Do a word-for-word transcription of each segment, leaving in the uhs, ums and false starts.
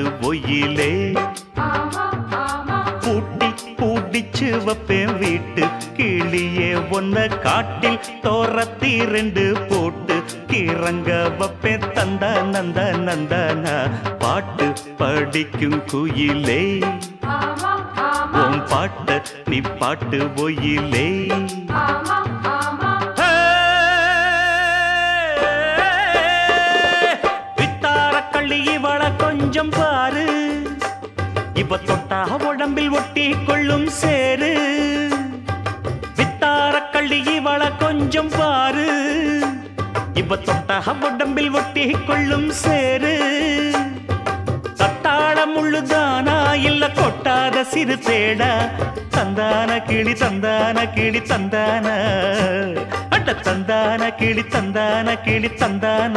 பாட்டு ஒயிலே பூட்டி பூட்டிச்சு வப்பேன் வீட்டு கிளியே ஒன்ன காட்டில் தோரத்தி ரெண்டு போட்டு கிறங்க வப்பேன் தந்தா நந்த நந்தனா பாட்டு படிக்கும் குயிலே உன் பாட்ட நீ பாட்டு ஒயிலே கொஞ்சம் பாரு இப்ப தொட்டா உடம்பில் ஒட்டி கொள்ளும் சேரு வித்தார கள்ளி இவள கொஞ்சம் பாரு இப்ப தொட்டா உடம்பில் ஒட்டி கொள்ளும் சேரு தட்டாள முள்ளுதானா இல்ல கொட்டாத சிறு தேடா தந்தான கிளி தந்தான கிளி தந்தான அட்ட தந்தான கிளி தந்தான கிளி தந்தான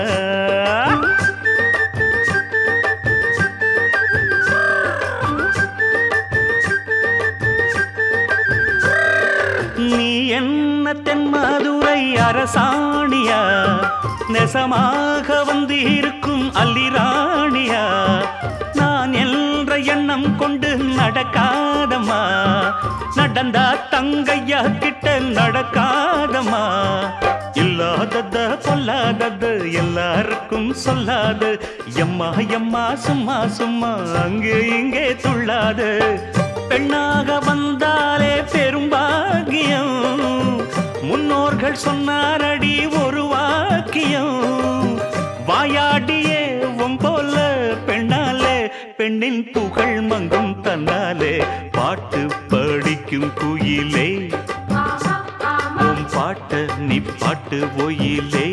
நீ என்ன தென்மதுரை அரசாணியா நெசமாக வந்து இருக்கும் அல்லிராணியா நான் என்ற எண்ணம் கொண்டு நடக்காதம்மா நடந்தா தங்கையா கிட்ட நடக்காதம்மா இல்லாதத பொல்லாதது எல்லாருக்கும் சொல்லாது எம்மா எம்மா சும்மா சும்மா அங்கே இங்கே துள்ளாது பெண்ணாக வந்தாலே பெரும்பாகியம் முன்னோர்கள் சொன்னாரடி ஒரு வாக்கியம் வாயாடியே உன் போல பெண்ணாலே பெண்ணின் புகழ் மங்கும் தன்னாலே பாட்டு படிக்கும் குயிலே உன் பாட்ட நீ பாட்டு ஒயிலே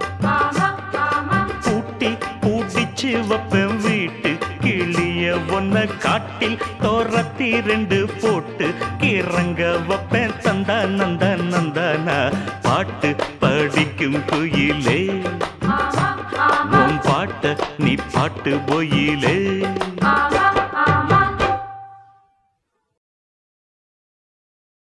பூட்டி பூட்டிச்சு வப்பேன் வீட்டு கிளிய ஒன்ன காட்டில் தோரத்தி ரெண்டு போட்டு கிறங்க வப்பேன் தந்தா நந்த நந்தனா பாட்டு படிக்கும் குயிலே உன் பாட்ட நீ பாட்டு ஒயிலே